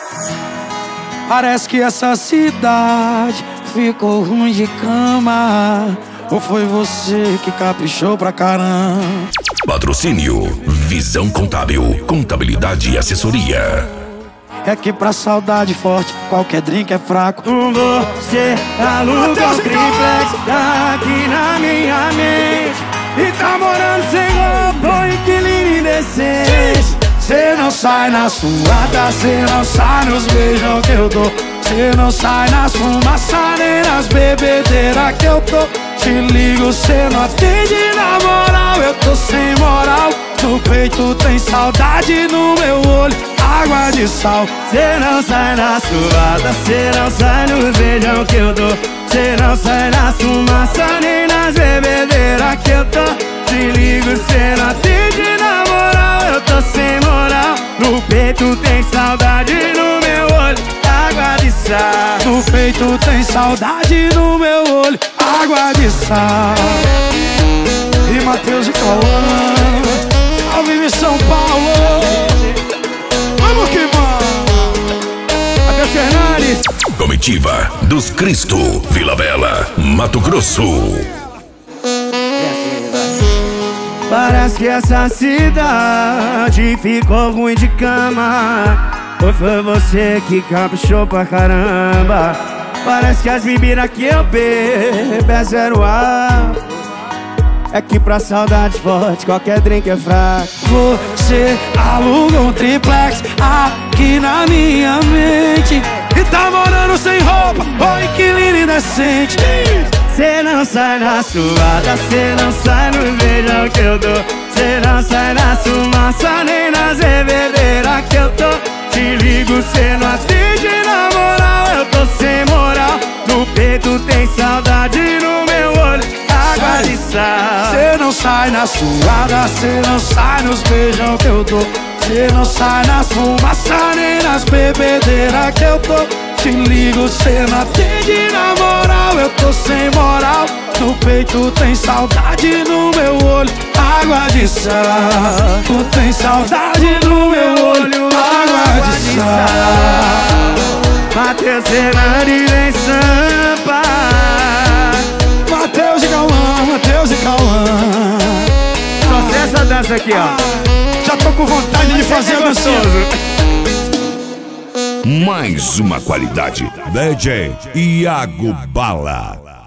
Parece que essa cidade ficou ruim de cama. Ou foi você que caprichou pra caramba? Patrocínio Visão Contábil, contabilidade e assessoria. É que pra saudade forte qualquer drink é fraco. Você aluga um triplex aqui na minha mente e tá morando sem roupa, inquilino indecente. Cê não sai na suada, cê não sai nos beijão que eu dou. Cê não sai nas fumaças nem nas bebedeiras que eu tô. Te ligo, cê não atende na moral, eu tô sem moral. No peito tem saudade, no meu olho água de sal. Cê não sai na suada, cê não sai nos beijão que eu dou. Cê não sai na fumaça nem nas bebedeiras que eu tô. Te ligo, cê não atende na moral, eu tô sem moral. No peito tem saudade, no meu olho água de sal. No peito tem saudade, no meu olho água de sal. E Matheus e Cauã, ao vivo em São Paulo. Vamos que vamos. Matheus Fernandes. Comitiva dos Cristo, Vila Bela, Mato Grosso. Parece que essa cidade ficou ruim de cama. Ou foi você que caprichou pra caramba? Parece que as bebidas que eu bebo é zero ar. É que pra saudade forte qualquer drink é fraco. Você aluga um triplex aqui na minha mente e tá morando sem roupa, ô inquilino indecente. Cê não sai na suada, cê não sai no beijão que eu dou. Cê não sai na fumaça nem nas bebedeiras que eu tô. Te ligo, cê não atende na moral, eu tô sem moral. No peito tem saudade, no meu olho água de sal. Cê não sai na suada, cê não sai nos beijão que eu dou. Cê não sai nas fumaças nem nas bebedeiras que eu tô. Te ligo, cê não atende na moral, eu tô sem moral. No peito tem saudade, no meu olho água de sal. Tu tem saudade no meu olho água de sal. Matheus Fernandes em Sampa. Matheus e Cauã, Matheus e Cauã. Só sei essa dança aqui, ó. Já tô com vontade de fazer a dancinha. Mais uma qualidade. DJ Iago Bala.